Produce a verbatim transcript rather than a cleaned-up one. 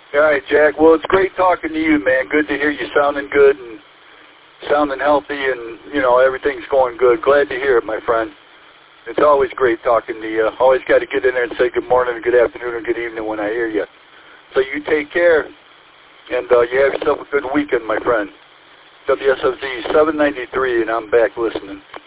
All right, Jack. Well, it's great talking to you, man. Good to hear you sounding good and sounding healthy, and, you know, everything's going good. Glad to hear it, my friend. It's always great talking to you. Always got to get in there and say good morning and good afternoon and good evening when I hear you. So you take care, and uh, you have yourself a good weekend, my friend. W S O Z seven ninety-three, and I'm back listening.